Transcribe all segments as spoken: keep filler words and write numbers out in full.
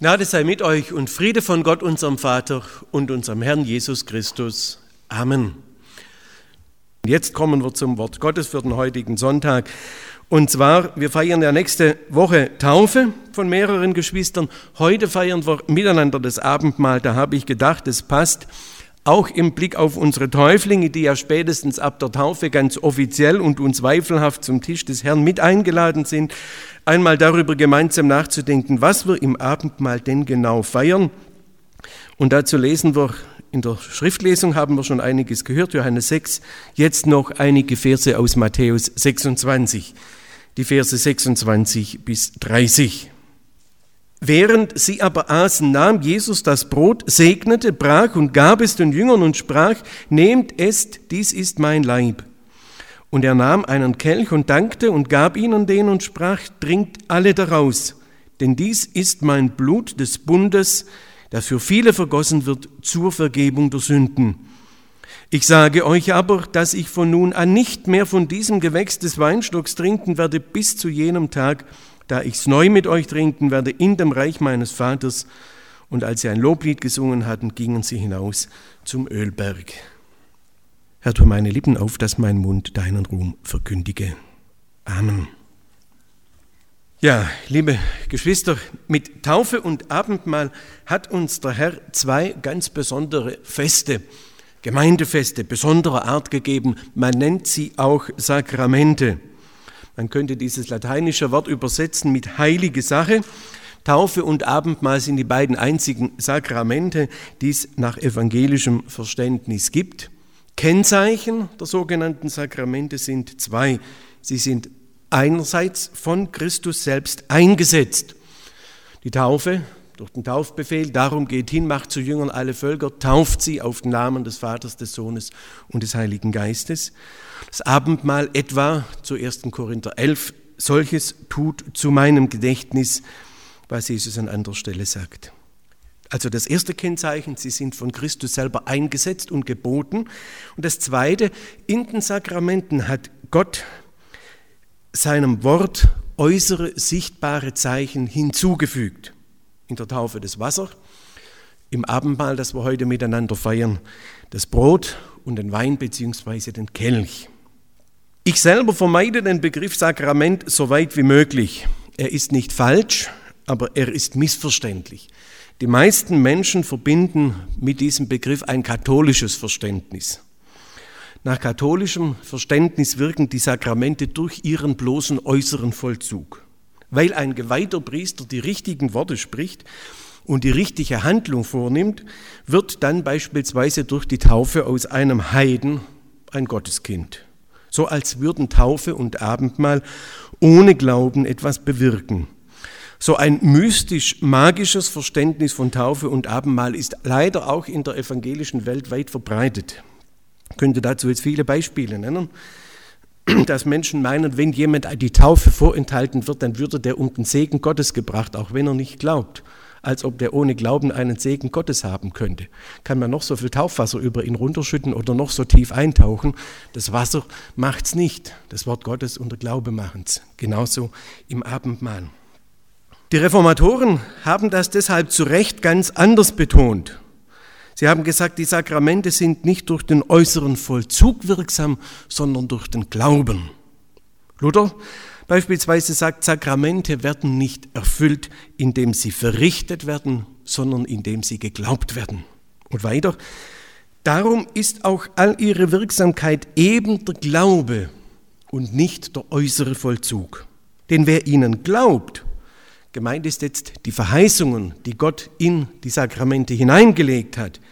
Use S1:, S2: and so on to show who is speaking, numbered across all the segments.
S1: Gnade sei mit euch und Friede von Gott, unserem Vater und unserem Herrn Jesus Christus. Amen. Jetzt kommen wir zum Wort Gottes für den heutigen Sonntag. Und zwar, wir feiern ja nächste Woche Taufe von mehreren Geschwistern. Heute feiern wir miteinander das Abendmahl. Da habe ich gedacht, es passt auch im Blick auf unsere Täuflinge, die ja spätestens ab der Taufe ganz offiziell und unzweifelhaft zum Tisch des Herrn mit eingeladen sind, einmal darüber gemeinsam nachzudenken, was wir im Abendmahl denn genau feiern. Und dazu lesen wir in der Schriftlesung, haben wir schon einiges gehört, Johannes sechs, jetzt noch einige Verse aus Matthäus sechsundzwanzig, die Verse sechsundzwanzig bis dreißig. Während sie aber aßen, nahm Jesus das Brot, segnete, brach und gab es den Jüngern und sprach, nehmt, esst, dies ist mein Leib. Und er nahm einen Kelch und dankte und gab ihnen den und sprach, trinkt alle daraus, denn dies ist mein Blut des Bundes, das für viele vergossen wird zur Vergebung der Sünden. Ich sage euch aber, dass ich von nun an nicht mehr von diesem Gewächs des Weinstocks trinken werde bis zu jenem Tag, da ich's neu mit euch trinken werde in dem Reich meines Vaters. Und als sie ein Loblied gesungen hatten, gingen sie hinaus zum Ölberg. Herr, tu meine Lippen auf, dass mein Mund deinen Ruhm verkündige. Amen. Ja, liebe Geschwister, mit Taufe und Abendmahl hat uns der Herr zwei ganz besondere Feste, Gemeindefeste besonderer Art gegeben. Man nennt sie auch Sakramente. Man könnte dieses lateinische Wort übersetzen mit heilige Sache. Taufe und Abendmahl sind die beiden einzigen Sakramente, die es nach evangelischem Verständnis gibt. Kennzeichen der sogenannten Sakramente sind zwei. Sie sind einerseits von Christus selbst eingesetzt. Die Taufe durch den Taufbefehl, darum geht hin, macht zu Jüngern alle Völker, tauft sie auf den Namen des Vaters, des Sohnes und des Heiligen Geistes. Das Abendmahl etwa zu ersten Korinther elf, solches tut zu meinem Gedächtnis, was Jesus an anderer Stelle sagt. Also das erste Kennzeichen, sie sind von Christus selber eingesetzt und geboten. Und das zweite, in den Sakramenten hat Gott seinem Wort äußere, sichtbare Zeichen hinzugefügt. In der Taufe das Wasser, im Abendmahl, das wir heute miteinander feiern, das Brot und den Wein bzw. den Kelch. Ich selber vermeide den Begriff Sakrament so weit wie möglich. Er ist nicht falsch, aber er ist missverständlich. Die meisten Menschen verbinden mit diesem Begriff ein katholisches Verständnis. Nach katholischem Verständnis wirken die Sakramente durch ihren bloßen äußeren Vollzug. Weil ein geweihter Priester die richtigen Worte spricht und die richtige Handlung vornimmt, wird dann beispielsweise durch die Taufe aus einem Heiden ein Gotteskind. So als würden Taufe und Abendmahl ohne Glauben etwas bewirken. So ein mystisch-magisches Verständnis von Taufe und Abendmahl ist leider auch in der evangelischen Welt weit verbreitet. Ich könnte dazu jetzt viele Beispiele nennen, dass Menschen meinen, wenn jemand die Taufe vorenthalten wird, dann würde der um den Segen Gottes gebracht, auch wenn er nicht glaubt, als ob der ohne Glauben einen Segen Gottes haben könnte. Kann man noch so viel Taufwasser über ihn runterschütten oder noch so tief eintauchen, das Wasser macht's nicht, das Wort Gottes und der Glaube machen's. Genauso im Abendmahl. Die Reformatoren haben das deshalb zu Recht ganz anders betont. Sie haben gesagt, die Sakramente sind nicht durch den äußeren Vollzug wirksam, sondern durch den Glauben. Luther beispielsweise sagt, Sakramente werden nicht erfüllt, indem sie verrichtet werden, sondern indem sie geglaubt werden. Und weiter, darum ist auch all ihre Wirksamkeit eben der Glaube und nicht der äußere Vollzug. Denn wer ihnen glaubt, gemeint ist jetzt die Verheißungen, die Gott in die Sakramente hineingelegt hat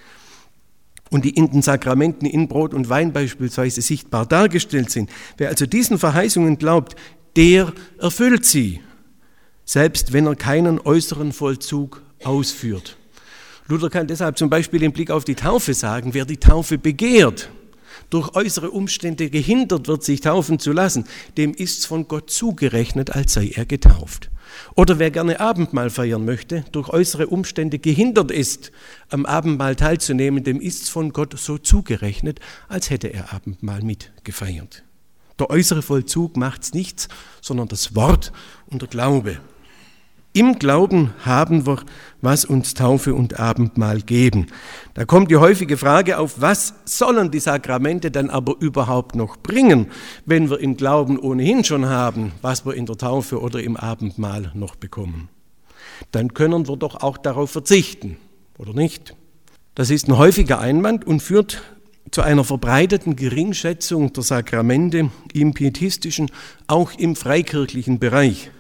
S1: und die in den Sakramenten in Brot und Wein beispielsweise sichtbar dargestellt sind. Wer also diesen Verheißungen glaubt, der erfüllt sie, selbst wenn er keinen äußeren Vollzug ausführt. Luther kann deshalb zum Beispiel im Blick auf die Taufe sagen, wer die Taufe begehrt, durch äußere Umstände gehindert wird, sich taufen zu lassen, dem ist's von Gott zugerechnet, als sei er getauft. Oder wer gerne Abendmahl feiern möchte, durch äußere Umstände gehindert ist, am Abendmahl teilzunehmen, dem ist's von Gott so zugerechnet, als hätte er Abendmahl mitgefeiert. Der äußere Vollzug macht's nichts, sondern das Wort und der Glaube. Im Glauben haben wir, was uns Taufe und Abendmahl geben. Da kommt die häufige Frage auf, was sollen die Sakramente dann aber überhaupt noch bringen, wenn wir im Glauben ohnehin schon haben, was wir in der Taufe oder im Abendmahl noch bekommen. Dann können wir doch auch darauf verzichten, oder nicht? Das ist ein häufiger Einwand und führt zu einer verbreiteten Geringschätzung der Sakramente im pietistischen, auch im freikirchlichen Bereich.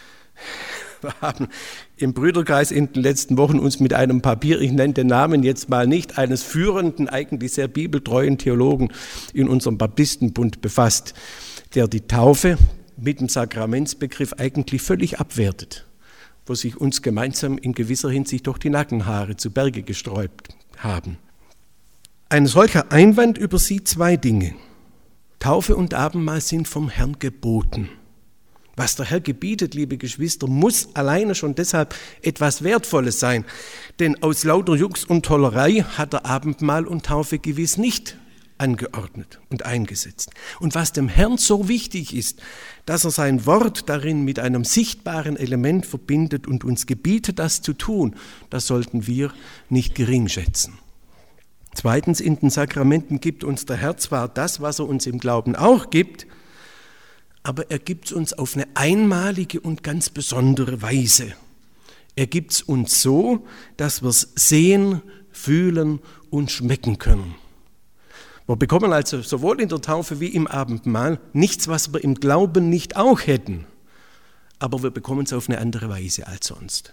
S1: Wir haben im Brüderkreis in den letzten Wochen uns mit einem Papier, ich nenne den Namen jetzt mal nicht, eines führenden, eigentlich sehr bibeltreuen Theologen in unserem Baptistenbund befasst, der die Taufe mit dem Sakramentsbegriff eigentlich völlig abwertet, wo sich uns gemeinsam in gewisser Hinsicht doch die Nackenhaare zu Berge gesträubt haben. Ein solcher Einwand übersieht zwei Dinge. Taufe und Abendmahl sind vom Herrn geboten. Was der Herr gebietet, liebe Geschwister, muss alleine schon deshalb etwas Wertvolles sein. Denn aus lauter Jux und Tollerei hat er Abendmahl und Taufe gewiss nicht angeordnet und eingesetzt. Und was dem Herrn so wichtig ist, dass er sein Wort darin mit einem sichtbaren Element verbindet und uns gebietet, das zu tun, das sollten wir nicht gering schätzen. Zweitens, in den Sakramenten gibt uns der Herr zwar das, was er uns im Glauben auch gibt, aber er gibt es uns auf eine einmalige und ganz besondere Weise. Er gibt es uns so, dass wir es sehen, fühlen und schmecken können. Wir bekommen also sowohl in der Taufe wie im Abendmahl nichts, was wir im Glauben nicht auch hätten, aber wir bekommen es auf eine andere Weise als sonst.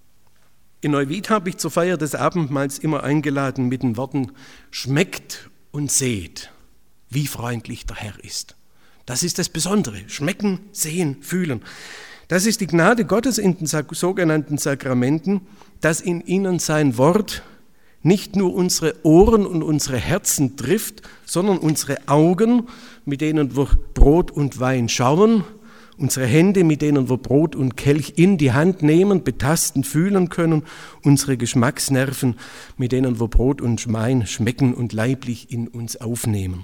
S1: In Neuwied habe ich zur Feier des Abendmahls immer eingeladen mit den Worten: Schmeckt und seht, wie freundlich der Herr ist. Das ist das Besondere. Schmecken, sehen, fühlen. Das ist die Gnade Gottes in den sogenannten Sakramenten, dass in ihnen sein Wort nicht nur unsere Ohren und unsere Herzen trifft, sondern unsere Augen, mit denen wir Brot und Wein schauen, unsere Hände, mit denen wir Brot und Kelch in die Hand nehmen, betasten, fühlen können, unsere Geschmacksnerven, mit denen wir Brot und Wein schmecken und leiblich in uns aufnehmen.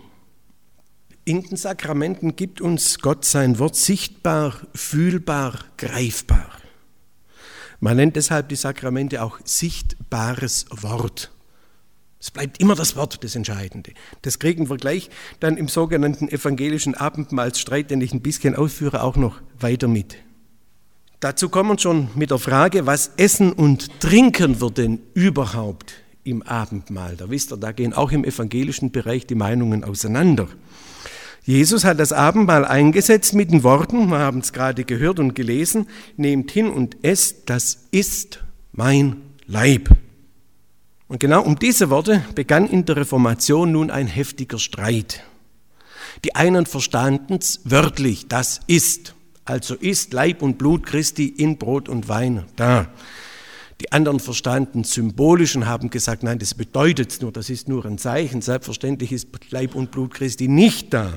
S1: In den Sakramenten gibt uns Gott sein Wort sichtbar, fühlbar, greifbar. Man nennt deshalb die Sakramente auch sichtbares Wort. Es bleibt immer das Wort das Entscheidende. Das kriegen wir gleich dann im sogenannten evangelischen Abendmahlsstreit, den ich ein bisschen ausführe, auch noch weiter mit. Dazu kommen wir schon mit der Frage, was essen und trinken wir denn überhaupt im Abendmahl? Da wisst ihr, da gehen auch im evangelischen Bereich die Meinungen auseinander. Jesus hat das Abendmahl eingesetzt mit den Worten, wir haben es gerade gehört und gelesen: Nehmt hin und esst, das ist mein Leib. Und genau um diese Worte begann in der Reformation nun ein heftiger Streit. Die einen verstanden es wörtlich, das ist, also ist Leib und Blut Christi in Brot und Wein da. Die anderen verstanden symbolisch und haben gesagt, nein, das bedeutet es nur, das ist nur ein Zeichen, selbstverständlich ist Leib und Blut Christi nicht da.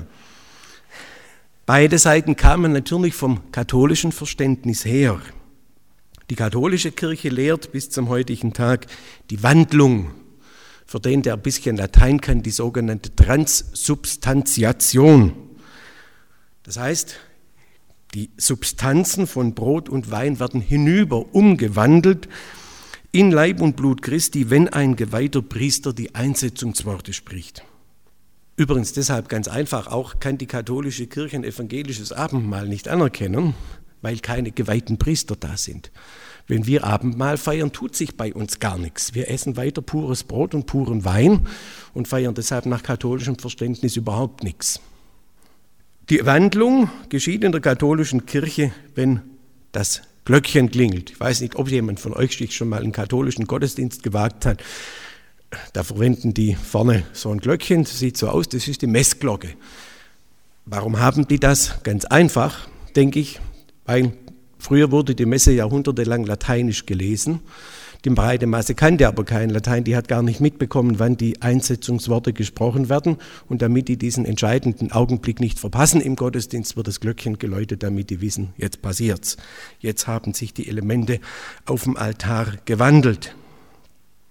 S1: Beide Seiten kamen natürlich vom katholischen Verständnis her. Die katholische Kirche lehrt bis zum heutigen Tag die Wandlung, für den, der ein bisschen Latein kann, die sogenannte Transsubstantiation. Das heißt, die Substanzen von Brot und Wein werden hinüber umgewandelt in Leib und Blut Christi, wenn ein geweihter Priester die Einsetzungsworte spricht. Übrigens deshalb ganz einfach, auch kann die katholische Kirche ein evangelisches Abendmahl nicht anerkennen, weil keine geweihten Priester da sind. Wenn wir Abendmahl feiern, tut sich bei uns gar nichts. Wir essen weiter pures Brot und puren Wein und feiern deshalb nach katholischem Verständnis überhaupt nichts. Die Wandlung geschieht in der katholischen Kirche, wenn das Glöckchen klingelt. Ich weiß nicht, ob jemand von euch sich schon mal einen katholischen Gottesdienst gewagt hat. Da verwenden die vorne so ein Glöckchen, das sieht so aus, das ist die Messglocke. Warum haben die das? Ganz einfach, denke ich, weil früher wurde die Messe jahrhundertelang lateinisch gelesen. Die breite Masse kannte aber kein Latein, die hat gar nicht mitbekommen, wann die Einsetzungsworte gesprochen werden. Und damit die diesen entscheidenden Augenblick nicht verpassen im Gottesdienst, wird das Glöckchen geläutet, damit die wissen, jetzt passiert's. Jetzt haben sich die Elemente auf dem Altar gewandelt.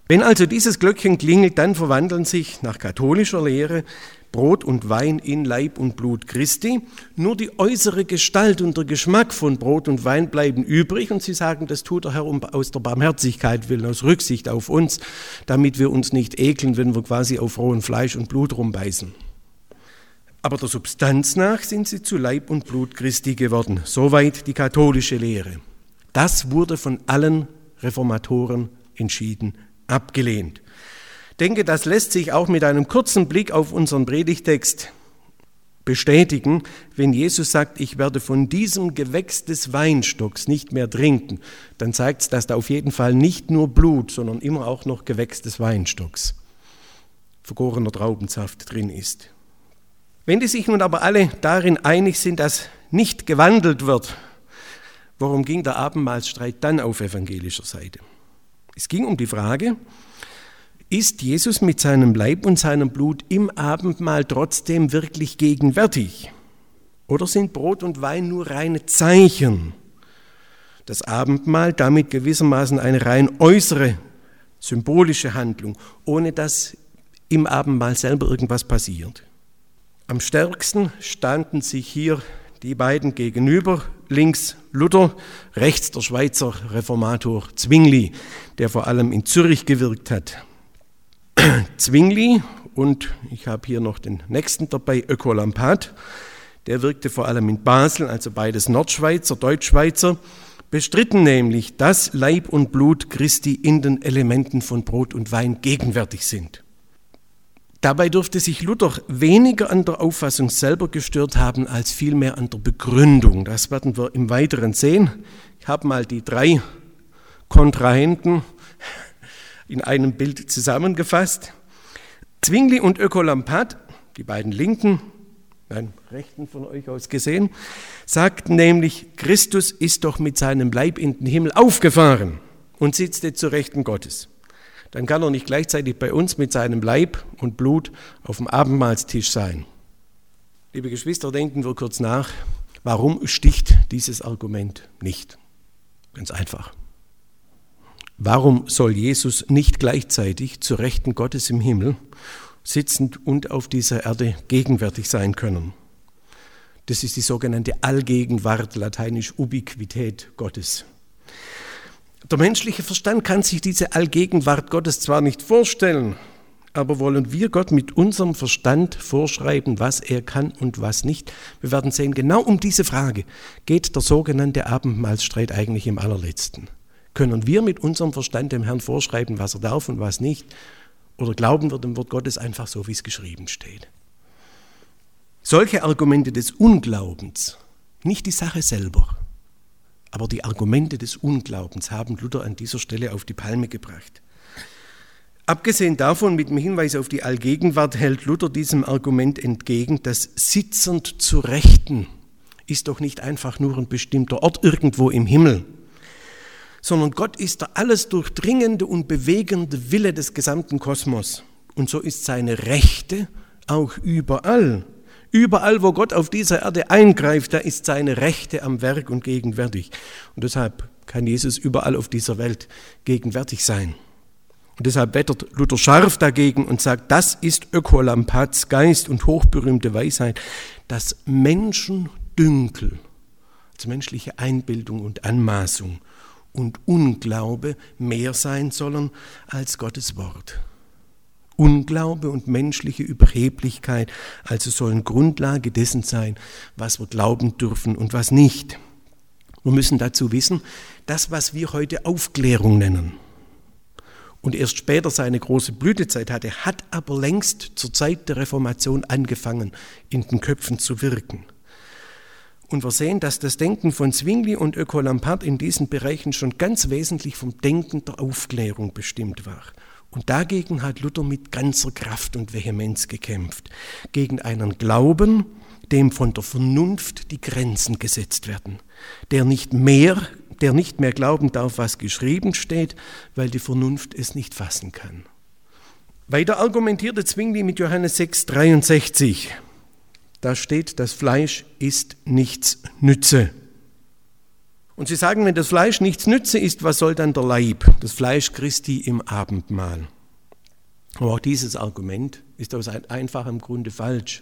S1: Wenn also dieses Glöckchen klingelt, dann verwandeln sich nach katholischer Lehre Brot und Wein in Leib und Blut Christi. Nur die äußere Gestalt und der Geschmack von Brot und Wein bleiben übrig und sie sagen, das tut der Herr aus der Barmherzigkeit willen, aus Rücksicht auf uns, damit wir uns nicht ekeln, wenn wir quasi auf rohem Fleisch und Blut rumbeißen. Aber der Substanz nach sind sie zu Leib und Blut Christi geworden. Soweit die katholische Lehre. Das wurde von allen Reformatoren entschieden abgelehnt. Ich denke, das lässt sich auch mit einem kurzen Blick auf unseren Predigtext bestätigen, wenn Jesus sagt, ich werde von diesem Gewächs des Weinstocks nicht mehr trinken, dann zeigt es, dass da auf jeden Fall nicht nur Blut, sondern immer auch noch Gewächs des Weinstocks, vergorener Traubensaft drin ist. Wenn die sich nun aber alle darin einig sind, dass nicht gewandelt wird, warum ging der Abendmahlstreit dann auf evangelischer Seite? Es ging um die Frage, ist Jesus mit seinem Leib und seinem Blut im Abendmahl trotzdem wirklich gegenwärtig? Oder sind Brot und Wein nur reine Zeichen? Das Abendmahl damit gewissermaßen eine rein äußere, symbolische Handlung, ohne dass im Abendmahl selber irgendwas passiert. Am stärksten standen sich hier die beiden gegenüber, links Luther, rechts der Schweizer Reformator Zwingli, der vor allem in Zürich gewirkt hat. Zwingli, und ich habe hier noch den nächsten dabei, Ökolampat, der wirkte vor allem in Basel, also beides Nordschweizer, Deutschschweizer, bestritten nämlich, dass Leib und Blut Christi in den Elementen von Brot und Wein gegenwärtig sind. Dabei dürfte sich Luther weniger an der Auffassung selber gestört haben, als vielmehr an der Begründung. Das werden wir im Weiteren sehen. Ich habe mal die drei Kontrahenten in einem Bild zusammengefasst. Zwingli und Ökolampat, die beiden Linken, nein, Rechten von euch aus gesehen, sagten nämlich, Christus ist doch mit seinem Leib in den Himmel aufgefahren und sitzt jetzt zu Rechten Gottes. Dann kann er nicht gleichzeitig bei uns mit seinem Leib und Blut auf dem Abendmahlstisch sein. Liebe Geschwister, denken wir kurz nach, warum sticht dieses Argument nicht? Ganz einfach. Warum soll Jesus nicht gleichzeitig zu Rechten Gottes im Himmel sitzend und auf dieser Erde gegenwärtig sein können? Das ist die sogenannte Allgegenwart, lateinisch Ubiquität Gottes. Der menschliche Verstand kann sich diese Allgegenwart Gottes zwar nicht vorstellen, aber wollen wir Gott mit unserem Verstand vorschreiben, was er kann und was nicht? Wir werden sehen, genau um diese Frage geht der sogenannte Abendmahlstreit eigentlich im allerletzten. Können wir mit unserem Verstand dem Herrn vorschreiben, was er darf und was nicht? Oder glauben wir dem Wort Gottes einfach so, wie es geschrieben steht? Solche Argumente des Unglaubens, nicht die Sache selber, aber die Argumente des Unglaubens haben Luther an dieser Stelle auf die Palme gebracht. Abgesehen davon, mit dem Hinweis auf die Allgegenwart, hält Luther diesem Argument entgegen, dass sitzend zu Rechten ist doch nicht einfach nur ein bestimmter Ort irgendwo im Himmel, sondern Gott ist der alles durchdringende und bewegende Wille des gesamten Kosmos. Und so ist seine Rechte auch überall. Überall, wo Gott auf dieser Erde eingreift, da ist seine Rechte am Werk und gegenwärtig. Und deshalb kann Jesus überall auf dieser Welt gegenwärtig sein. Und deshalb wettert Luther scharf dagegen und sagt, das ist Ökolampats Geist und hochberühmte Weisheit, dass Menschendünkel, also menschliche Einbildung und Anmaßung und Unglaube mehr sein sollen als Gottes Wort. Unglaube und menschliche Überheblichkeit also sollen Grundlage dessen sein, was wir glauben dürfen und was nicht. Wir müssen dazu wissen, das, was wir heute Aufklärung nennen und erst später seine große Blütezeit hatte, hat aber längst zur Zeit der Reformation angefangen, in den Köpfen zu wirken. Und wir sehen, dass das Denken von Zwingli und Ökolampart in diesen Bereichen schon ganz wesentlich vom Denken der Aufklärung bestimmt war. Und dagegen hat Luther mit ganzer Kraft und Vehemenz gekämpft. Gegen einen Glauben, dem von der Vernunft die Grenzen gesetzt werden. Der nicht mehr, der nicht mehr glauben darf, was geschrieben steht, weil die Vernunft es nicht fassen kann. Weiter argumentierte Zwingli mit Johannes sechs dreiundsechzig. Da steht, das Fleisch ist nichts nütze. Und sie sagen, wenn das Fleisch nichts nütze ist, was soll dann der Leib, das Fleisch Christi im Abendmahl? Aber auch dieses Argument ist aus einfachem Grunde falsch.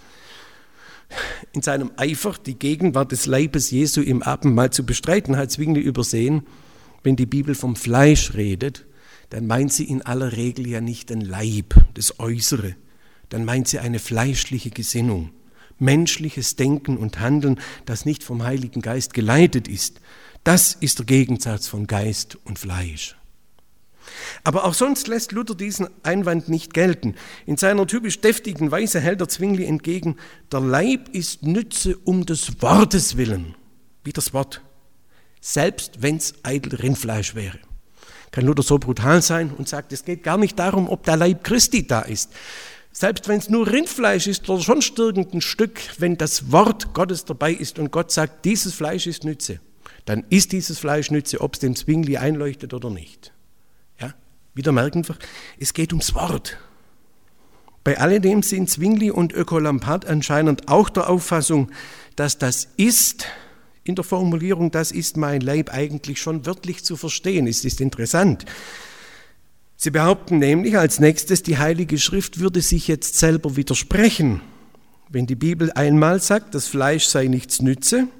S1: In seinem Eifer, die Gegenwart des Leibes Jesu im Abendmahl zu bestreiten, hat Zwingli übersehen, wenn die Bibel vom Fleisch redet, dann meint sie in aller Regel ja nicht den Leib, das Äußere. Dann meint sie eine fleischliche Gesinnung, menschliches Denken und Handeln, das nicht vom Heiligen Geist geleitet ist. Das ist der Gegensatz von Geist und Fleisch. Aber auch sonst lässt Luther diesen Einwand nicht gelten. In seiner typisch deftigen Weise hält der Zwingli entgegen, der Leib ist Nütze um des Wortes willen. Wie das Wort. Selbst wenn es eitel Rindfleisch wäre. Kann Luther so brutal sein und sagt, es geht gar nicht darum, ob der Leib Christi da ist. Selbst wenn es nur Rindfleisch ist oder sonst irgendein Stück, wenn das Wort Gottes dabei ist und Gott sagt, dieses Fleisch ist Nütze, dann ist dieses Fleisch Nütze, ob es dem Zwingli einleuchtet oder nicht. Ja? Wieder merken wir, es geht ums Wort. Bei alledem sind Zwingli und Oecolampard anscheinend auch der Auffassung, dass das ist, in der Formulierung, das ist mein Leib, eigentlich schon wörtlich zu verstehen. Es ist interessant. Sie behaupten nämlich als nächstes, die Heilige Schrift würde sich jetzt selber widersprechen. Wenn die Bibel einmal sagt, das Fleisch sei nichts Nütze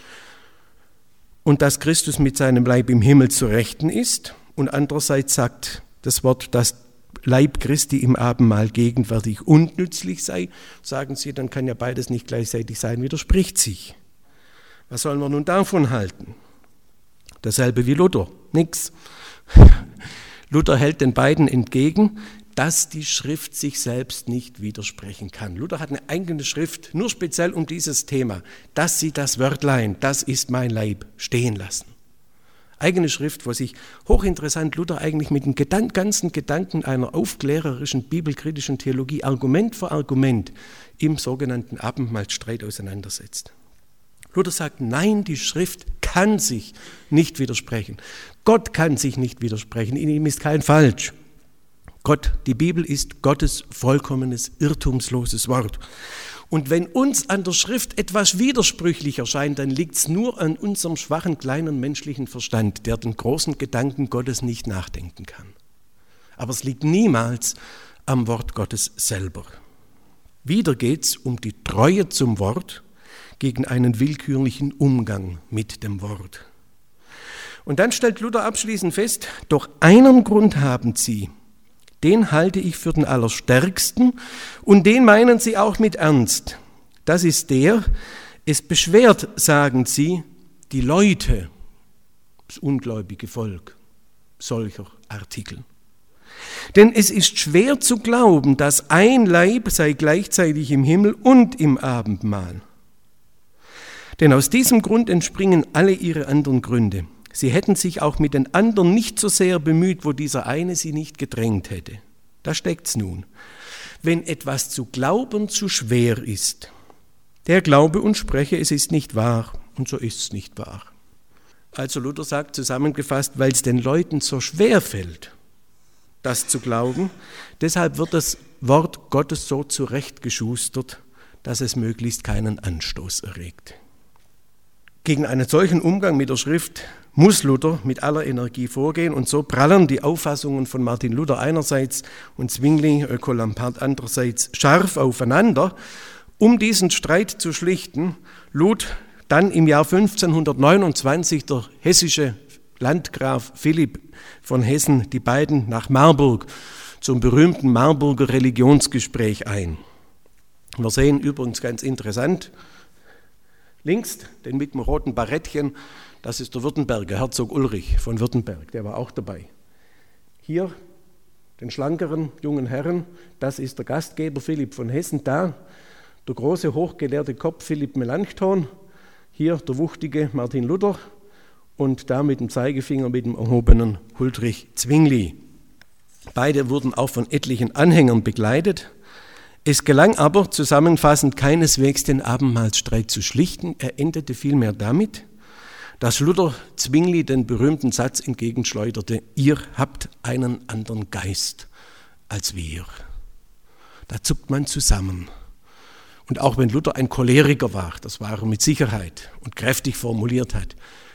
S1: und dass Christus mit seinem Leib im Himmel zu Rechten ist und andererseits sagt das Wort, dass Leib Christi im Abendmahl gegenwärtig und nützlich sei, sagen sie, dann kann ja beides nicht gleichzeitig sein, widerspricht sich. Was sollen wir nun davon halten? Dasselbe wie Luther, nix. Luther hält den beiden entgegen, dass die Schrift sich selbst nicht widersprechen kann. Luther hat eine eigene Schrift, nur speziell um dieses Thema, dass sie das Wörtlein, das ist mein Leib, stehen lassen. Eigene Schrift, wo sich hochinteressant Luther eigentlich mit den Gedan- ganzen Gedanken einer aufklärerischen, bibelkritischen Theologie Argument für Argument im sogenannten Abendmahlstreit auseinandersetzt. Luther sagt, nein, die Schrift kann sich nicht widersprechen. Gott kann sich nicht widersprechen, in ihm ist kein Falsch. Gott, die Bibel ist Gottes vollkommenes, irrtumsloses Wort. Und wenn uns an der Schrift etwas widersprüchlich erscheint, dann liegt es nur an unserem schwachen, kleinen menschlichen Verstand, der den großen Gedanken Gottes nicht nachdenken kann. Aber es liegt niemals am Wort Gottes selber. Wieder geht es um die Treue zum Wort gegen einen willkürlichen Umgang mit dem Wort. Und dann stellt Luther abschließend fest, doch einen Grund haben sie, den halte ich für den allerstärksten und den meinen sie auch mit Ernst. Das ist der, es beschwert, sagen sie, die Leute, das ungläubige Volk solcher Artikel. Denn es ist schwer zu glauben, dass ein Leib sei gleichzeitig im Himmel und im Abendmahl. Denn aus diesem Grund entspringen alle ihre anderen Gründe. Sie hätten sich auch mit den anderen nicht so sehr bemüht, wo dieser eine sie nicht gedrängt hätte. Da steckt's nun. Wenn etwas zu glauben zu schwer ist, der glaube und spreche, es ist nicht wahr, und so ist es nicht wahr. Also Luther sagt zusammengefasst, weil es den Leuten so schwer fällt, das zu glauben, deshalb wird das Wort Gottes so zurechtgeschustert, dass es möglichst keinen Anstoß erregt. Gegen einen solchen Umgang mit der Schrift muss Luther mit aller Energie vorgehen und so prallen die Auffassungen von Martin Luther einerseits und Zwingli, Oecolampard andererseits scharf aufeinander. Um diesen Streit zu schlichten, lud dann im Jahr fünfzehnhundertneunundzwanzig der hessische Landgraf Philipp von Hessen die beiden nach Marburg zum berühmten Marburger Religionsgespräch ein. Wir sehen übrigens ganz interessant, links, den mit dem roten Barettchen, das ist der Württemberger, Herzog Ulrich von Württemberg, der war auch dabei. Hier, den schlankeren jungen Herrn, das ist der Gastgeber Philipp von Hessen, da der große, hochgelehrte Kopf Philipp Melanchthon, hier der wuchtige Martin Luther und da mit dem Zeigefinger, mit dem erhobenen Huldrych Zwingli. Beide wurden auch von etlichen Anhängern begleitet. Es gelang aber zusammenfassend keineswegs den Abendmahlstreit zu schlichten. Er endete vielmehr damit, dass Luther Zwingli den berühmten Satz entgegenschleuderte, ihr habt einen anderen Geist als wir. Da zuckt man zusammen. Und auch wenn Luther ein Choleriker war, das war er mit Sicherheit und kräftig formuliert hat,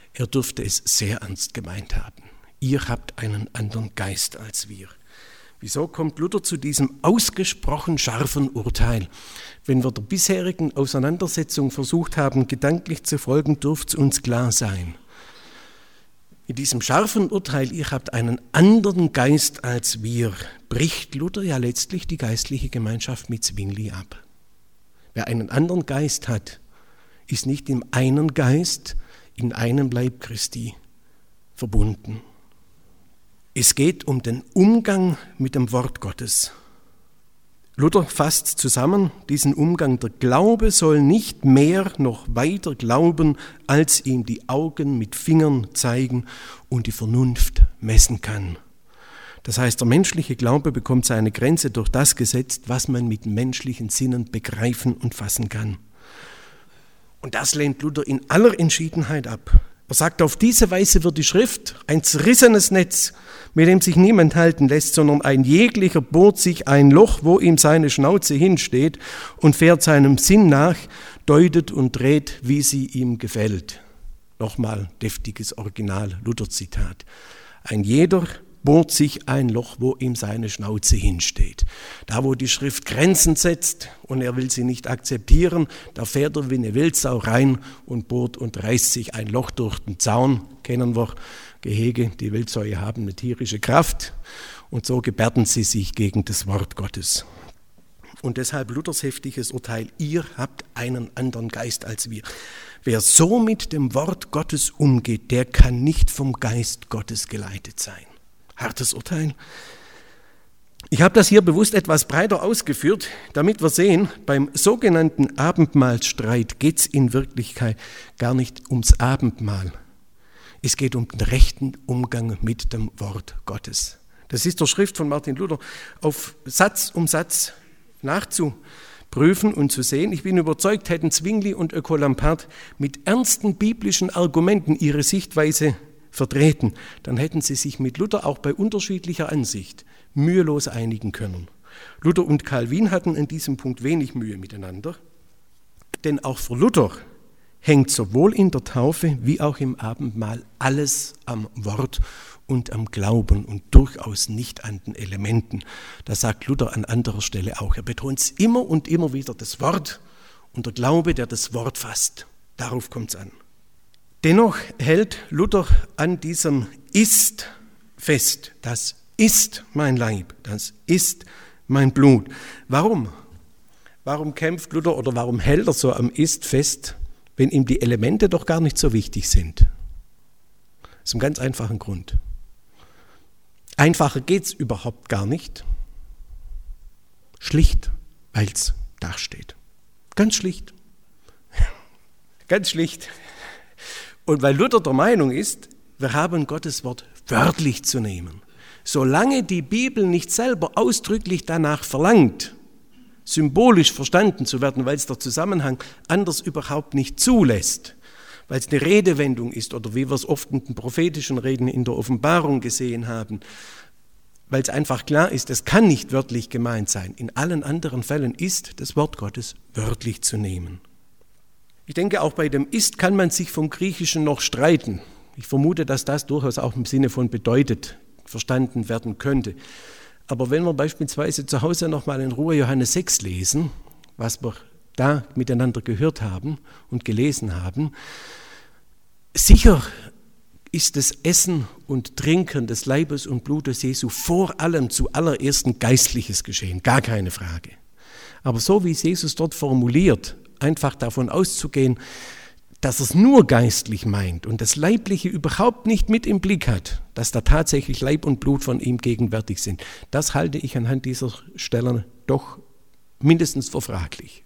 S1: Er dürfte es sehr ernst gemeint haben. Ihr habt einen anderen Geist als wir. Wieso kommt Luther zu diesem ausgesprochen scharfen Urteil? Wenn wir der bisherigen Auseinandersetzung versucht haben, gedanklich zu folgen, dürfte es uns klar sein. In diesem scharfen Urteil, ihr habt einen anderen Geist als wir, bricht Luther ja letztlich die geistliche Gemeinschaft mit Zwingli ab. Wer einen anderen Geist hat, ist nicht im einen Geist, in einem Leib Christi verbunden. Es geht um den Umgang mit dem Wort Gottes. Luther fasst zusammen diesen Umgang: Der Glaube soll nicht mehr noch weiter glauben, als ihm die Augen mit Fingern zeigen und die Vernunft messen kann. Das heißt, der menschliche Glaube bekommt seine Grenze durch das gesetzt, was man mit menschlichen Sinnen begreifen und fassen kann. Und das lehnt Luther in aller Entschiedenheit ab. Er sagt, auf diese Weise wird die Schrift ein zerrissenes Netz, mit dem sich niemand halten lässt, sondern ein jeglicher bohrt sich ein Loch, wo ihm seine Schnauze hinsteht und fährt seinem Sinn nach, deutet und dreht, wie sie ihm gefällt. Nochmal deftiges Original-Luther-Zitat. Ein jeder bohrt sich ein Loch, wo ihm seine Schnauze hinsteht. Da, wo die Schrift Grenzen setzt und er will sie nicht akzeptieren, da fährt er wie eine Wildsau rein und bohrt und reißt sich ein Loch durch den Zaun. Kennen wir Gehege, die Wildsäue haben eine tierische Kraft und so gebärden sie sich gegen das Wort Gottes. Und deshalb Luthers heftiges Urteil: Ihr habt einen anderen Geist als wir. Wer so mit dem Wort Gottes umgeht, der kann nicht vom Geist Gottes geleitet sein. Hartes Urteil. Ich habe das hier bewusst etwas breiter ausgeführt, damit wir sehen, beim sogenannten Abendmahlstreit geht es in Wirklichkeit gar nicht ums Abendmahl. Es geht um den rechten Umgang mit dem Wort Gottes. Das ist der Schrift von Martin Luther auf Satz um Satz nachzuprüfen und zu sehen. Ich bin überzeugt, hätten Zwingli und Oecolampart mit ernsten biblischen Argumenten ihre Sichtweise vertreten, dann hätten sie sich mit Luther auch bei unterschiedlicher Ansicht mühelos einigen können. Luther und Calvin hatten in diesem Punkt wenig Mühe miteinander, denn auch für Luther hängt sowohl in der Taufe wie auch im Abendmahl alles am Wort und am Glauben und durchaus nicht an den Elementen. Das sagt Luther an anderer Stelle auch. Er betont es immer und immer wieder, das Wort und der Glaube, der das Wort fasst. Darauf kommt es an. Dennoch hält Luther an diesem Ist fest. Das ist mein Leib, das ist mein Blut. Warum? Warum kämpft Luther oder warum hält er so am Ist fest, wenn ihm die Elemente doch gar nicht so wichtig sind? Aus einem ganz einfachen Grund. Einfacher geht es überhaupt gar nicht. Schlicht, weil es da steht. Ganz schlicht. Ganz schlicht. Und weil Luther der Meinung ist, wir haben Gottes Wort wörtlich zu nehmen. Solange die Bibel nicht selber ausdrücklich danach verlangt, symbolisch verstanden zu werden, weil es der Zusammenhang anders überhaupt nicht zulässt, weil es eine Redewendung ist oder wie wir es oft in den prophetischen Reden in der Offenbarung gesehen haben, weil es einfach klar ist, es kann nicht wörtlich gemeint sein. In allen anderen Fällen ist das Wort Gottes wörtlich zu nehmen. Ich denke, auch bei dem Ist kann man sich vom Griechischen noch streiten. Ich vermute, dass das durchaus auch im Sinne von bedeutet verstanden werden könnte. Aber wenn wir beispielsweise zu Hause nochmal in Ruhe Johannes sechs lesen, was wir da miteinander gehört haben und gelesen haben, sicher ist das Essen und Trinken des Leibes und Blutes Jesu vor allem zuallererst ein geistliches Geschehen, gar keine Frage. Aber so wie es Jesus dort formuliert, einfach davon auszugehen, dass er es nur geistlich meint und das Leibliche überhaupt nicht mit im Blick hat, dass da tatsächlich Leib und Blut von ihm gegenwärtig sind, das halte ich anhand dieser Stellen doch mindestens für fraglich.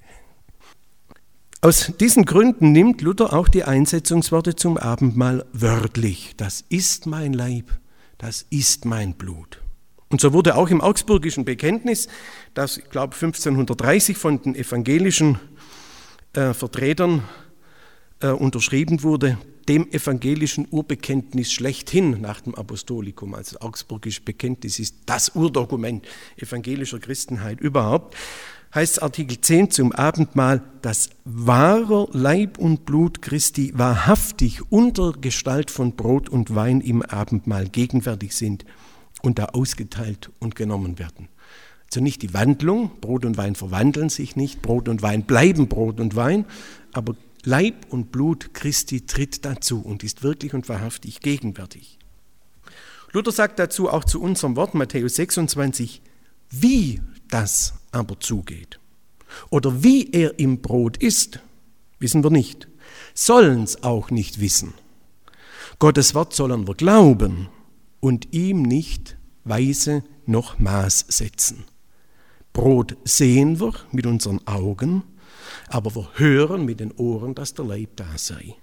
S1: Aus diesen Gründen nimmt Luther auch die Einsetzungsworte zum Abendmahl wörtlich. Das ist mein Leib, das ist mein Blut. Und so wurde auch im Augsburgischen Bekenntnis, das, ich glaube, fünfzehnhundertdreißig von den evangelischen äh, Vertretern äh, unterschrieben wurde, dem evangelischen Urbekenntnis schlechthin nach dem Apostolikum. Also das Augsburgische Bekenntnis ist das Urdokument evangelischer Christenheit überhaupt. Heißt Artikel zehn zum Abendmahl, dass wahrer Leib und Blut Christi wahrhaftig unter Gestalt von Brot und Wein im Abendmahl gegenwärtig sind und da ausgeteilt und genommen werden. Also nicht die Wandlung, Brot und Wein verwandeln sich nicht, Brot und Wein bleiben Brot und Wein, aber Leib und Blut Christi tritt dazu und ist wirklich und wahrhaftig gegenwärtig. Luther sagt dazu auch zu unserem Wort, Matthäus sechsundzwanzig, wie das aber zugeht oder wie er im Brot ist, wissen wir nicht, sollen es auch nicht wissen. Gottes Wort sollen wir glauben und ihm nicht Weise noch Maß setzen. Brot sehen wir mit unseren Augen, aber wir hören mit den Ohren, dass der Leib da sei.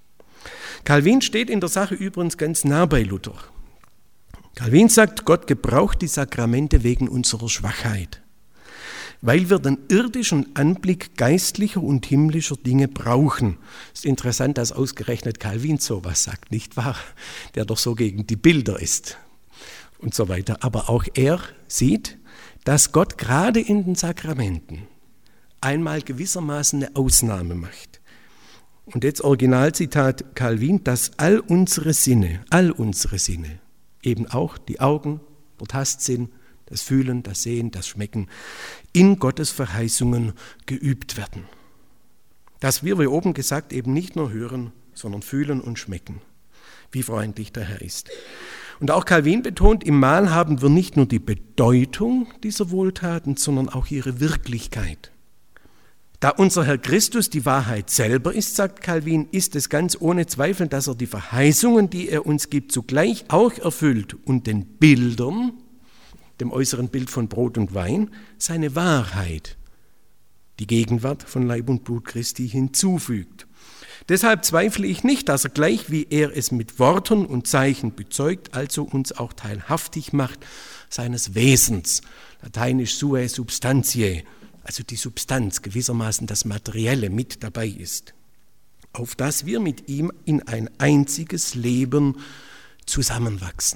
S1: Calvin steht in der Sache übrigens ganz nah bei Luther. Calvin sagt, Gott gebraucht die Sakramente wegen unserer Schwachheit, weil wir den irdischen Anblick geistlicher und himmlischer Dinge brauchen. Es ist interessant, dass ausgerechnet Calvin so was sagt, nicht wahr? Der doch so gegen die Bilder ist und so weiter. Aber auch er sieht, dass Gott gerade in den Sakramenten einmal gewissermaßen eine Ausnahme macht. Und jetzt Originalzitat Calvin, dass all unsere Sinne, all unsere Sinne, eben auch die Augen, der Tastsinn, das Fühlen, das Sehen, das Schmecken, in Gottes Verheißungen geübt werden. Dass wir, wie oben gesagt, eben nicht nur hören, sondern fühlen und schmecken, wie freundlich der Herr ist. Und auch Calvin betont, im Mahl haben wir nicht nur die Bedeutung dieser Wohltaten, sondern auch ihre Wirklichkeit. Da unser Herr Christus die Wahrheit selber ist, sagt Calvin, ist es ganz ohne Zweifel, dass er die Verheißungen, die er uns gibt, zugleich auch erfüllt und den Bildern, dem äußeren Bild von Brot und Wein, seine Wahrheit, die Gegenwart von Leib und Blut Christi hinzufügt. Deshalb zweifle ich nicht, dass er gleich wie er es mit Worten und Zeichen bezeugt, also uns auch teilhaftig macht seines Wesens, lateinisch sua substantiae, also die Substanz, gewissermaßen das Materielle mit dabei ist, auf das wir mit ihm in ein einziges Leben zusammenwachsen.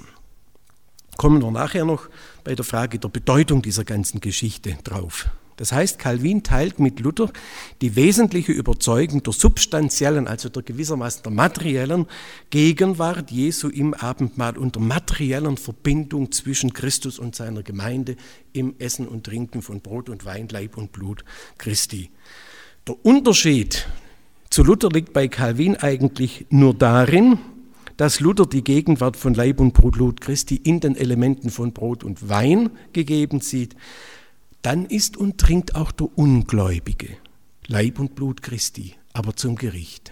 S1: Kommen wir nachher noch bei der Frage der Bedeutung dieser ganzen Geschichte drauf. Das heißt, Calvin teilt mit Luther die wesentliche Überzeugung der substanziellen, also der gewissermaßen der materiellen Gegenwart Jesu im Abendmahl und der materiellen Verbindung zwischen Christus und seiner Gemeinde im Essen und Trinken von Brot und Wein, Leib und Blut Christi. Der Unterschied zu Luther liegt bei Calvin eigentlich nur darin, dass Luther die Gegenwart von Leib und Blut Christi in den Elementen von Brot und Wein gegeben sieht. Dann ist und trinkt auch der Ungläubige Leib und Blut Christi, aber zum Gericht.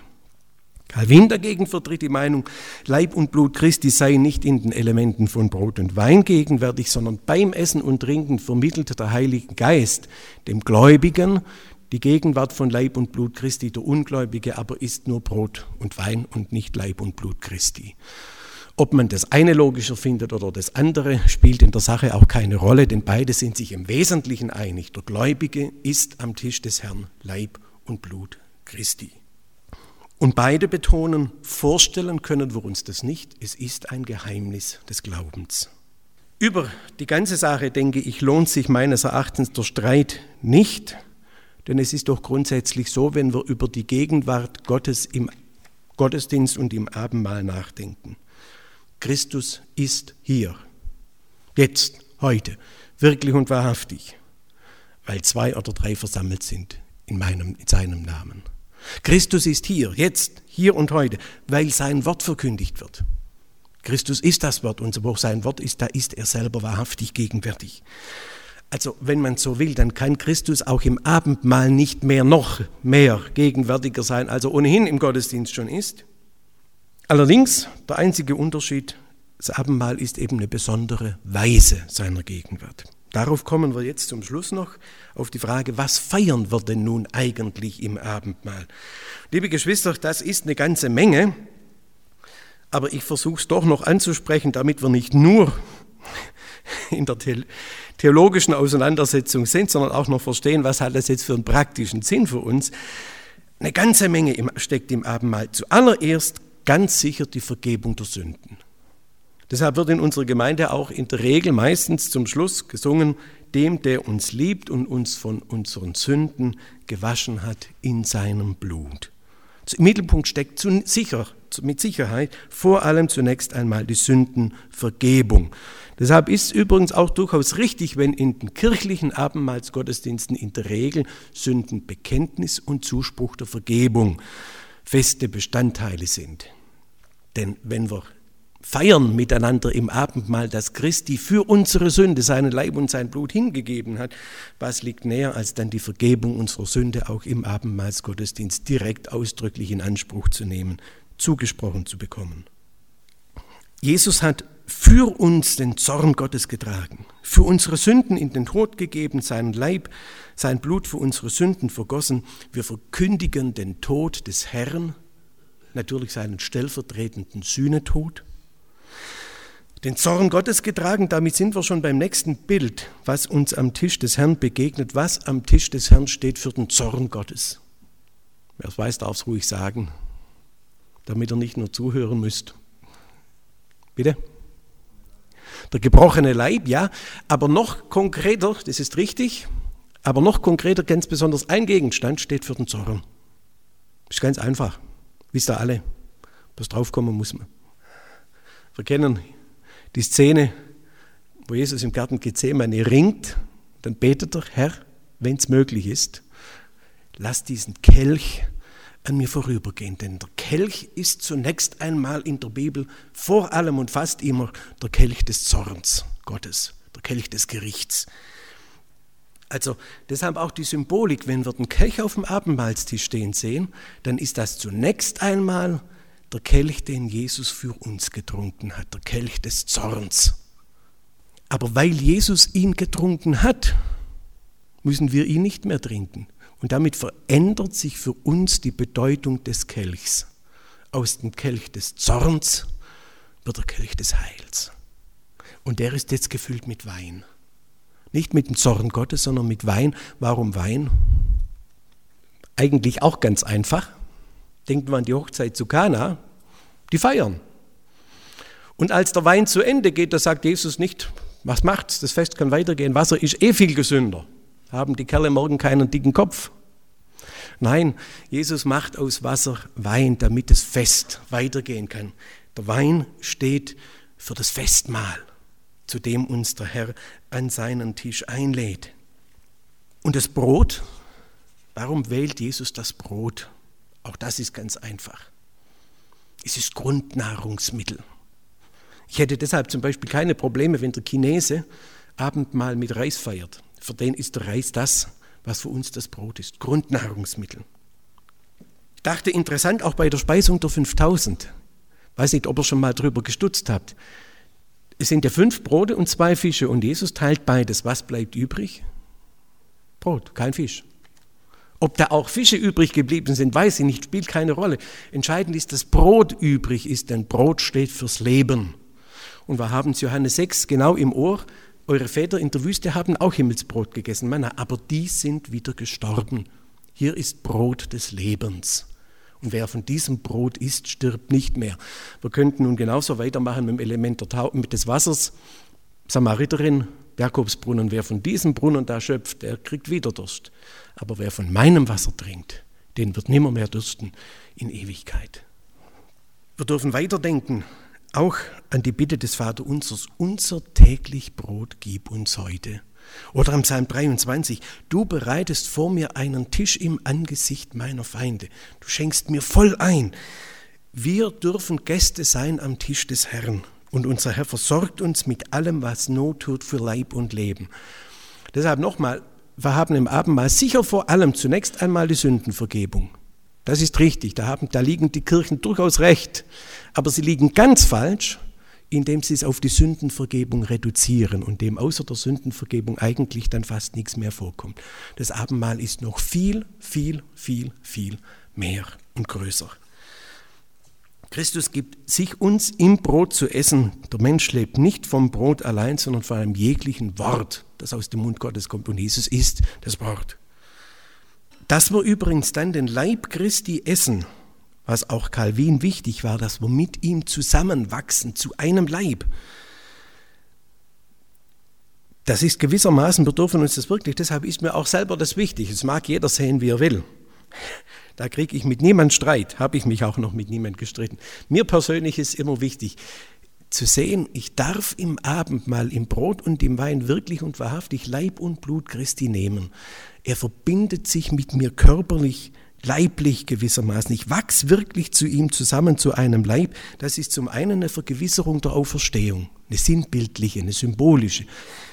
S1: Calvin dagegen vertritt die Meinung, Leib und Blut Christi sei nicht in den Elementen von Brot und Wein gegenwärtig, sondern beim Essen und Trinken vermittelt der Heilige Geist dem Gläubigen die Gegenwart von Leib und Blut Christi. Der Ungläubige aber isst nur Brot und Wein und nicht Leib und Blut Christi. Ob man das eine logischer findet oder das andere, spielt in der Sache auch keine Rolle, denn beide sind sich im Wesentlichen einig. Der Gläubige isst am Tisch des Herrn Leib und Blut Christi. Und beide betonen, vorstellen können wir uns das nicht, es ist ein Geheimnis des Glaubens. Über die ganze Sache, denke ich, lohnt sich meines Erachtens der Streit nicht, denn es ist doch grundsätzlich so, wenn wir über die Gegenwart Gottes im Gottesdienst und im Abendmahl nachdenken. Christus ist hier, jetzt, heute, wirklich und wahrhaftig, weil zwei oder drei versammelt sind in, meinem, in seinem Namen. Christus ist hier, jetzt, hier und heute, weil sein Wort verkündigt wird. Christus ist das Wort und wo sein Wort ist, da ist er selber wahrhaftig gegenwärtig. Also wenn man so will, dann kann Christus auch im Abendmahl nicht mehr noch mehr gegenwärtiger sein, als er ohnehin im Gottesdienst schon ist. Allerdings, der einzige Unterschied, das Abendmahl ist eben eine besondere Weise seiner Gegenwart. Darauf kommen wir jetzt zum Schluss noch, auf die Frage, was feiern wir denn nun eigentlich im Abendmahl? Liebe Geschwister, das ist eine ganze Menge, aber ich versuche es doch noch anzusprechen, damit wir nicht nur in der theologischen Auseinandersetzung sind, sondern auch noch verstehen, was hat das jetzt für einen praktischen Sinn für uns. Eine ganze Menge steckt im Abendmahl. Zuallererst ganz sicher die Vergebung der Sünden. Deshalb wird in unserer Gemeinde auch in der Regel meistens zum Schluss gesungen, dem, der uns liebt und uns von unseren Sünden gewaschen hat in seinem Blut. Im Mittelpunkt steckt zu sicher, mit Sicherheit vor allem zunächst einmal die Sündenvergebung. Deshalb ist übrigens auch durchaus richtig, wenn in den kirchlichen Abendmahlsgottesdiensten in der Regel Sündenbekenntnis und Zuspruch der Vergebung feste Bestandteile sind. Denn wenn wir feiern miteinander im Abendmahl, dass Christi für unsere Sünde seinen Leib und sein Blut hingegeben hat, was liegt näher, als dann die Vergebung unserer Sünde auch im Abendmahlsgottesdienst direkt ausdrücklich in Anspruch zu nehmen, zugesprochen zu bekommen. Jesus hat für uns den Zorn Gottes getragen, für unsere Sünden in den Tod gegeben, seinen Leib, sein Blut für unsere Sünden vergossen. Wir verkündigen den Tod des Herrn, natürlich seinen stellvertretenden Sühnetod. Den Zorn Gottes getragen, damit sind wir schon beim nächsten Bild, was uns am Tisch des Herrn begegnet. Was am Tisch des Herrn steht für den Zorn Gottes. Wer es weiß, darf es ruhig sagen, damit ihr nicht nur zuhören müsst. Bitte? Der gebrochene Leib, ja, aber noch konkreter, das ist richtig, aber noch konkreter, ganz besonders ein Gegenstand steht für den Zorn. Ist ganz einfach, wisst ihr alle, was draufkommen muss man. Wir kennen die Szene, wo Jesus im Garten Gethsemane ringt, dann betet er, Herr, wenn es möglich ist, lass diesen Kelch an mir vorübergehen, denn der Kelch ist zunächst einmal in der Bibel vor allem und fast immer der Kelch des Zorns Gottes, der Kelch des Gerichts. Also deshalb auch die Symbolik, wenn wir den Kelch auf dem Abendmahlstisch stehen sehen, dann ist das zunächst einmal der Kelch, den Jesus für uns getrunken hat, der Kelch des Zorns. Aber weil Jesus ihn getrunken hat, müssen wir ihn nicht mehr trinken. Und damit verändert sich für uns die Bedeutung des Kelchs. Aus dem Kelch des Zorns wird der Kelch des Heils. Und der ist jetzt gefüllt mit Wein. Nicht mit dem Zorn Gottes, sondern mit Wein. Warum Wein? Eigentlich auch ganz einfach. Denkt man an die Hochzeit zu Kana, die feiern. Und als der Wein zu Ende geht, da sagt Jesus nicht, was macht's, das Fest kann weitergehen, Wasser ist eh viel gesünder. Haben die Kerle morgen keinen dicken Kopf? Nein, Jesus macht aus Wasser Wein, damit das Fest weitergehen kann. Der Wein steht für das Festmahl, zu dem uns der Herr an seinen Tisch einlädt. Und das Brot, warum wählt Jesus das Brot? Auch das ist ganz einfach. Es ist Grundnahrungsmittel. Ich hätte deshalb zum Beispiel keine Probleme, wenn der Chinese Abendmahl mit Reis feiert. Für den ist der Reis das, was für uns das Brot ist. Grundnahrungsmittel. Ich dachte, interessant auch bei der Speisung der fünftausend. Ich weiß nicht, ob ihr schon mal drüber gestutzt habt. Es sind ja fünf Brote und zwei Fische und Jesus teilt beides. Was bleibt übrig? Brot, kein Fisch. Ob da auch Fische übrig geblieben sind, weiß ich nicht, spielt keine Rolle. Entscheidend ist, dass Brot übrig ist, denn Brot steht fürs Leben. Und wir haben es Johannes sechs genau im Ohr. Eure Väter in der Wüste haben auch Himmelsbrot gegessen, Manna, aber die sind wieder gestorben. Hier ist Brot des Lebens. Und wer von diesem Brot isst, stirbt nicht mehr. Wir könnten nun genauso weitermachen mit dem Element der Tau- mit des Wassers. Samariterin, Jakobsbrunnen, wer von diesem Brunnen da schöpft, der kriegt wieder Durst. Aber wer von meinem Wasser trinkt, den wird nimmer mehr dürsten in Ewigkeit. Wir dürfen weiterdenken, auch an die Bitte des Vaterunsers, unser täglich Brot gib uns heute. Oder am Psalm dreiundzwanzig, du bereitest vor mir einen Tisch im Angesicht meiner Feinde. Du schenkst mir voll ein. Wir dürfen Gäste sein am Tisch des Herrn. Und unser Herr versorgt uns mit allem, was Not tut für Leib und Leben. Deshalb nochmal, wir haben im Abendmahl sicher vor allem zunächst einmal die Sündenvergebung. Das ist richtig, da, haben, da liegen die Kirchen durchaus recht. Aber sie liegen ganz falsch, indem sie es auf die Sündenvergebung reduzieren und dem außer der Sündenvergebung eigentlich dann fast nichts mehr vorkommt. Das Abendmahl ist noch viel, viel, viel, viel mehr und größer. Christus gibt sich uns im Brot zu essen. Der Mensch lebt nicht vom Brot allein, sondern von einem jeglichen Wort, das aus dem Mund Gottes kommt. Und Jesus ist das Wort. Dass wir übrigens dann den Leib Christi essen was auch Calvin wichtig war, dass wir mit ihm zusammenwachsen zu einem Leib. Das ist gewissermaßen, wir dürfen uns das wirklich, deshalb ist mir auch selber das wichtig. Es mag jeder sehen, wie er will. Da kriege ich mit niemand Streit, habe ich mich auch noch mit niemand gestritten. Mir persönlich ist immer wichtig, zu sehen, ich darf im Abendmahl, im Brot und im Wein wirklich und wahrhaftig Leib und Blut Christi nehmen. Er verbindet sich mit mir körperlich, leiblich gewissermaßen. Ich wachse wirklich zu ihm zusammen zu einem Leib. Das ist zum einen eine Vergewisserung der Auferstehung, eine sinnbildliche, eine symbolische.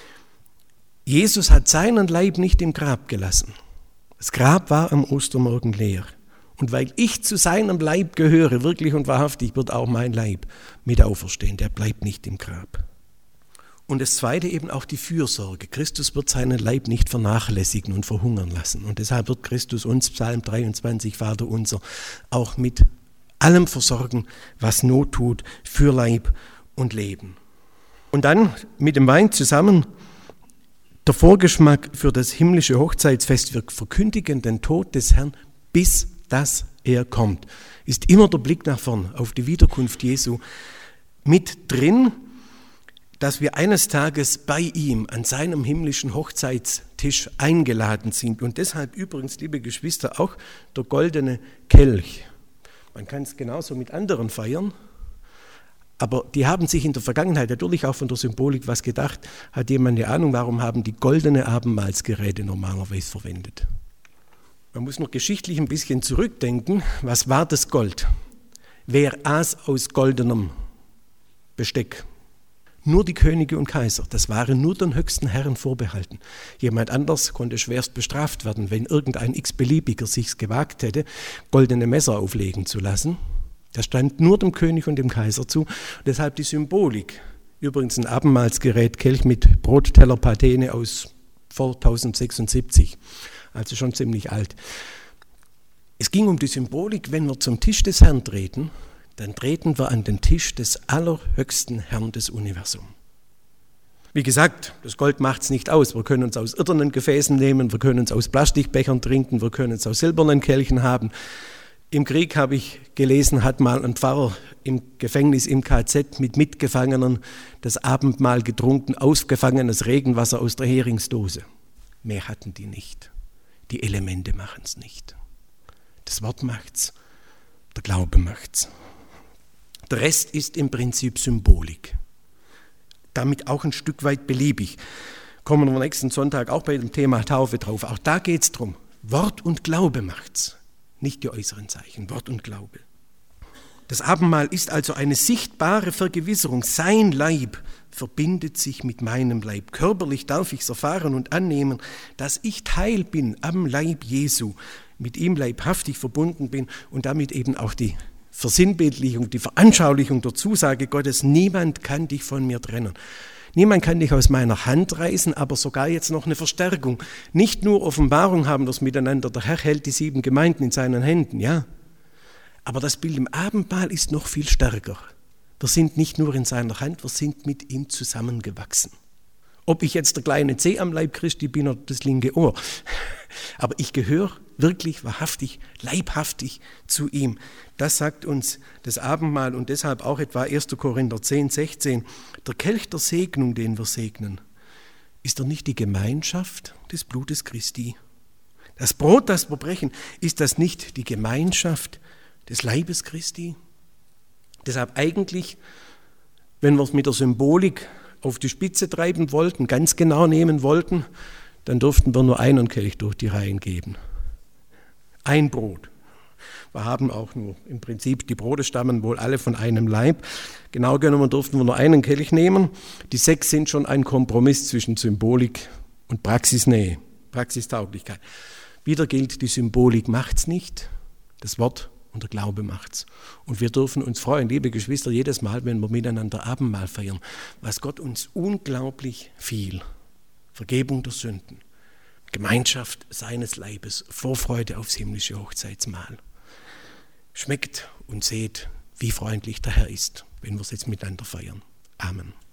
S1: Jesus hat seinen Leib nicht im Grab gelassen. Das Grab war am Ostermorgen leer. Und weil ich zu seinem Leib gehöre, wirklich und wahrhaftig, wird auch mein Leib mit auferstehen. Der bleibt nicht im Grab. Und das Zweite eben auch die Fürsorge. Christus wird seinen Leib nicht vernachlässigen und verhungern lassen. Und deshalb wird Christus uns, Psalm dreiundzwanzig, Vater unser, auch mit allem versorgen, was Not tut für Leib und Leben. Und dann mit dem Wein zusammen der Vorgeschmack für das himmlische Hochzeitsfest. Wir verkündigen den Tod des Herrn, bis dass er kommt. Ist immer der Blick nach vorn auf die Wiederkunft Jesu mit drin, dass wir eines Tages bei ihm an seinem himmlischen Hochzeitstisch eingeladen sind. Und deshalb übrigens, liebe Geschwister, auch der goldene Kelch. Man kann es genauso mit anderen feiern, aber die haben sich in der Vergangenheit natürlich auch von der Symbolik was gedacht. Hat jemand eine Ahnung, warum haben die goldene Abendmahlsgeräte normalerweise verwendet? Man muss noch geschichtlich ein bisschen zurückdenken. Was war das Gold? Wer aß aus goldenem Besteck? Nur die Könige und Kaiser, das waren nur den höchsten Herren vorbehalten. Jemand anders konnte schwerst bestraft werden, wenn irgendein x-beliebiger sich's gewagt hätte, goldene Messer auflegen zu lassen. Das stand nur dem König und dem Kaiser zu. Und deshalb die Symbolik. Übrigens ein Abendmahlsgerät, Kelch mit Brotteller Patene aus vor tausendsechsundsiebzig, also schon ziemlich alt. Es ging um die Symbolik, wenn wir zum Tisch des Herrn treten, dann treten wir an den Tisch des allerhöchsten Herrn des Universums. Wie gesagt, das Gold macht es nicht aus. Wir können uns aus irdenen Gefäßen nehmen, wir können uns aus Plastikbechern trinken, wir können es aus silbernen Kelchen haben. Im Krieg, habe ich gelesen, hat mal ein Pfarrer im Gefängnis im K Z mit Mitgefangenen das Abendmahl getrunken, ausgefangenes Regenwasser aus der Heringsdose. Mehr hatten die nicht. Die Elemente machen es nicht. Das Wort macht's, der Glaube macht's. Der Rest ist im Prinzip Symbolik. Damit auch ein Stück weit beliebig. Kommen wir nächsten Sonntag auch bei dem Thema Taufe drauf. Auch da geht es darum. Wort und Glaube macht's. Nicht die äußeren Zeichen, Wort und Glaube. Das Abendmahl ist also eine sichtbare Vergewisserung. Sein Leib verbindet sich mit meinem Leib. Körperlich darf ich es erfahren und annehmen, dass ich Teil bin am Leib Jesu, mit ihm leibhaftig verbunden bin und damit eben auch die Versinnbildlichung, die Veranschaulichung der Zusage Gottes, niemand kann dich von mir trennen. Niemand kann dich aus meiner Hand reißen, aber sogar jetzt noch eine Verstärkung. Nicht nur Offenbarung haben wir es miteinander, der Herr hält die sieben Gemeinden in seinen Händen, ja. Aber das Bild im Abendmahl ist noch viel stärker. Wir sind nicht nur in seiner Hand, wir sind mit ihm zusammengewachsen. Ob ich jetzt der kleine Zeh am Leib Christi bin oder das linke Ohr. Aber ich gehöre wirklich wahrhaftig, leibhaftig zu ihm. Das sagt uns das Abendmahl und deshalb auch etwa erster Korinther zehn, sechzehn. Der Kelch der Segnung, den wir segnen, ist er nicht die Gemeinschaft des Blutes Christi? Das Brot, das wir brechen, ist das nicht die Gemeinschaft des Leibes Christi? Deshalb eigentlich, wenn wir es mit der Symbolik auf die Spitze treiben wollten, ganz genau nehmen wollten, dann durften wir nur einen Kelch durch die Reihen geben. Ein Brot. Wir haben auch nur, im Prinzip, die Brote stammen wohl alle von einem Leib. Genau genommen durften wir nur einen Kelch nehmen. Die sechs sind schon ein Kompromiss zwischen Symbolik und Praxisnähe, Praxistauglichkeit. Wieder gilt, die Symbolik macht's nicht, das Wort und der Glaube macht's. Und wir dürfen uns freuen, liebe Geschwister, jedes Mal, wenn wir miteinander Abendmahl feiern, was Gott uns unglaublich viel, Vergebung der Sünden, Gemeinschaft seines Leibes, Vorfreude aufs himmlische Hochzeitsmahl. Schmeckt und seht, wie freundlich der Herr ist, wenn wir es jetzt miteinander feiern. Amen.